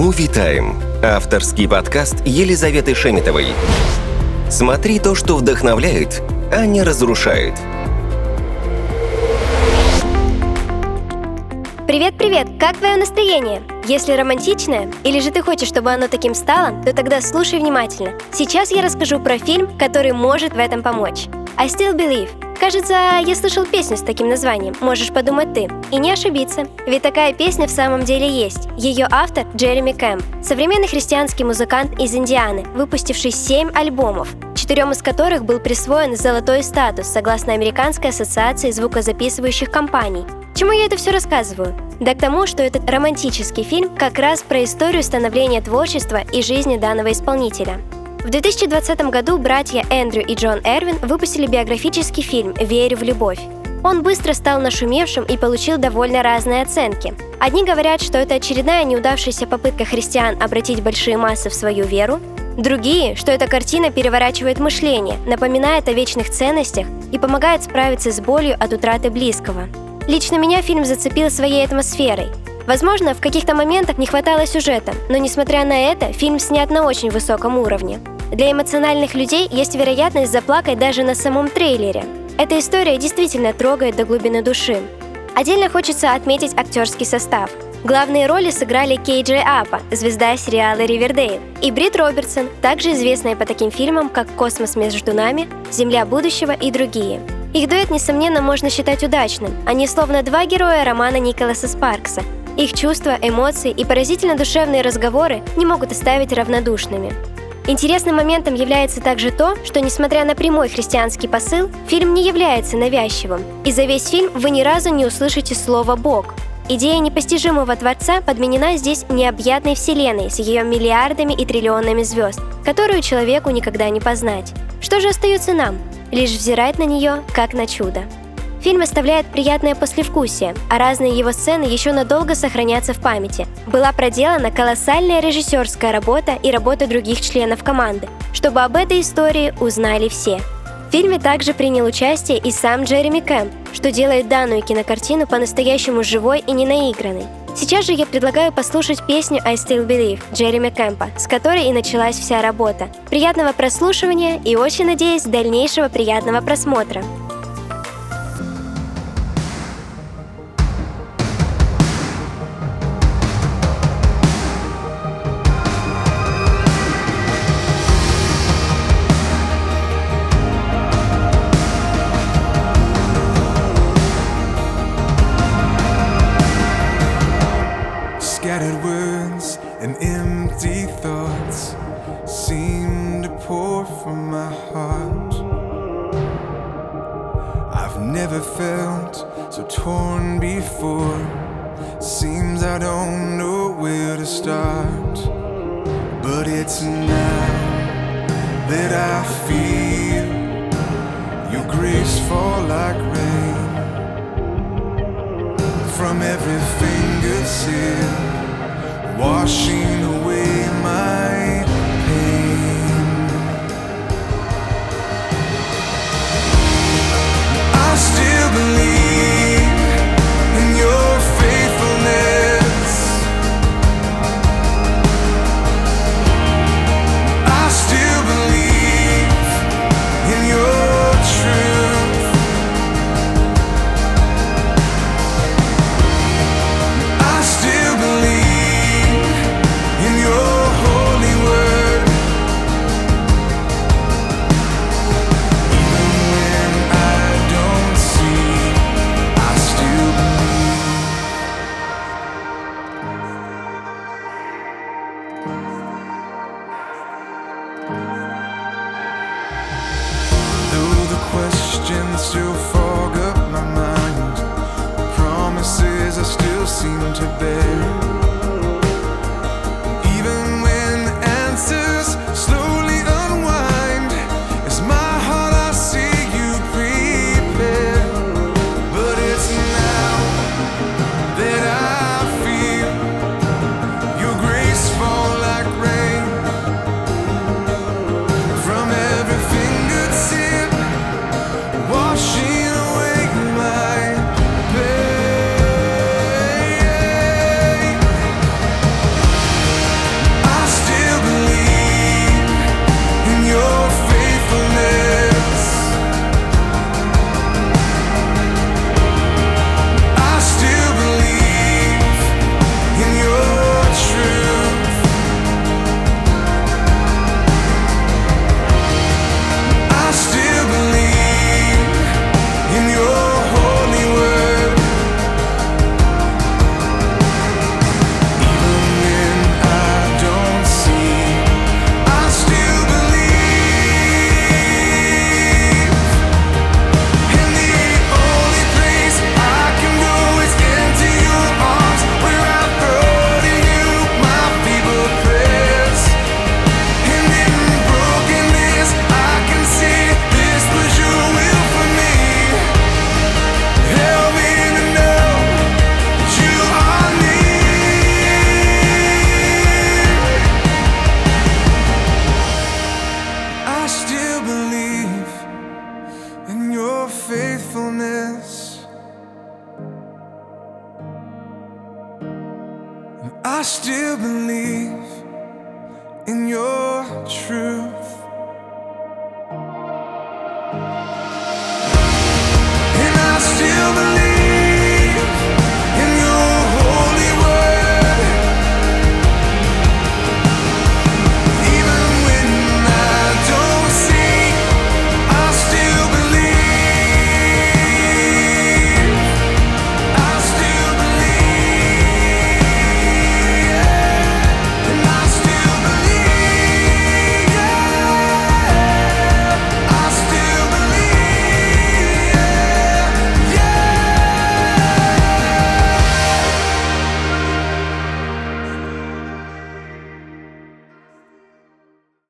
Movie Time. Авторский подкаст Елизаветы Шемитовой. Смотри то, что вдохновляет, а не разрушает. Привет-привет! Как твое настроение? Если романтичное, или же ты хочешь, чтобы оно таким стало, то тогда слушай внимательно. Сейчас я расскажу про фильм, который может в этом помочь. I Still Believe. Кажется, я слышал песню с таким названием, можешь подумать ты. И не ошибиться, ведь такая песня в самом деле есть. Ее автор Джереми Кэмп, современный христианский музыкант из Индианы, выпустивший 7 альбомов, 4 из которых был присвоен золотой статус согласно Американской ассоциации звукозаписывающих компаний. Чему я это все рассказываю? Да к тому, что этот романтический фильм как раз про историю становления творчества и жизни данного исполнителя. В 2020 году братья Эндрю и Джон Эрвин выпустили биографический фильм «Верю в любовь». Он быстро стал нашумевшим и получил довольно разные оценки. Одни говорят, что это очередная неудавшаяся попытка христиан обратить большие массы в свою веру, другие, что эта картина переворачивает мышление, напоминает о вечных ценностях и помогает справиться с болью от утраты близкого. Лично меня фильм зацепил своей атмосферой. Возможно, в каких-то моментах не хватало сюжета, но несмотря на это, фильм снят на очень высоком уровне. Для эмоциональных людей есть вероятность заплакать даже на самом трейлере. Эта история действительно трогает до глубины души. Отдельно хочется отметить актерский состав. Главные роли сыграли Кей Джей Апа, звезда сериала «Ривердейл», и Брит Робертсон, также известная по таким фильмам, как «Космос между нами», «Земля будущего» и другие. Их дуэт, несомненно, можно считать удачным. Они словно два героя романа Николаса Спаркса. Их чувства, эмоции и поразительно душевные разговоры не могут оставить равнодушными. Интересным моментом является также то, что, несмотря на прямой христианский посыл, фильм не является навязчивым, и за весь фильм вы ни разу не услышите слово «Бог». Идея непостижимого Творца подменена здесь необъятной вселенной с ее миллиардами и триллионами звезд, которую человеку никогда не познать. Что же остается нам? Лишь взирать на нее, как на чудо. Фильм оставляет приятное послевкусие, а разные его сцены еще надолго сохранятся в памяти. Была проделана колоссальная режиссерская работа и работа других членов команды, чтобы об этой истории узнали все. В фильме также принял участие и сам Джереми Кэмп, что делает данную кинокартину по-настоящему живой и ненаигранной. Сейчас же я предлагаю послушать песню I Still Believe Джереми Кэмпа, с которой и началась вся работа. Приятного прослушивания и очень надеюсь дальнейшего приятного просмотра. Scattered words and empty thoughts seem to pour from my heart. I've never felt so torn before. Seems I don't know where to start. But it's now that I feel your grace fall like rain from every fingertip, washing away my pain. I still believe in your faithfulness. I still believe in your truth. I still believe in your holy word. Even when I don't see, I still believe. Though the questions still fog up my mind, the promises I still seem to bear. Even when the answers slowly unwind, it's my heart I see you prepare. But it's now that I feel your grace fall like rain from every fingertip, washing away my pain. I still believe in your truth.